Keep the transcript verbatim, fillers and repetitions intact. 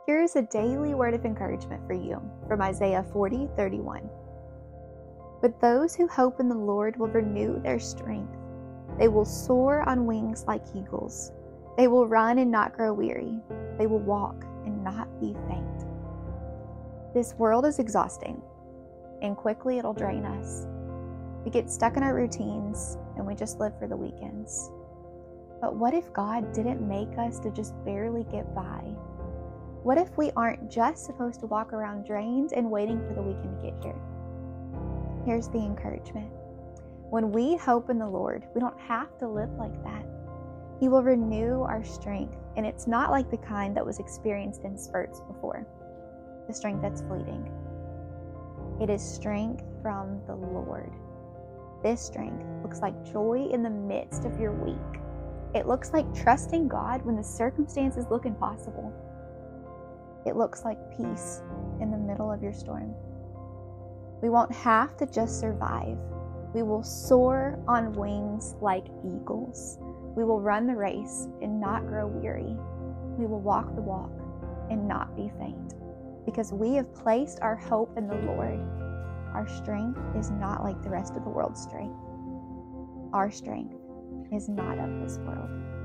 Here is a daily word of encouragement for you from Isaiah forty thirty-one. But those who hope in the Lord will renew their strength. They will soar on wings like eagles. They will run and not grow weary. They will walk and not be faint. This world is exhausting, and quickly it'll drain us. We get stuck in our routines, and we just live for the weekends. But what if God didn't make us to just barely get by? What if we aren't just supposed to walk around drained and waiting for the weekend to get here? Here's the encouragement. When we hope in the Lord, we don't have to live like that. He will renew our strength, and it's not like the kind that was experienced in spurts before, the strength that's fleeting. It is strength from the Lord. This strength looks like joy in the midst of your week. It looks like trusting God when the circumstances look impossible. It looks like peace in the middle of your storm. We won't have to just survive. We will soar on wings like eagles. We will run the race and not grow weary. We will walk the walk and not be faint, because we have placed our hope in the Lord. Our strength is not like the rest of the world's strength. Our strength is not of this world.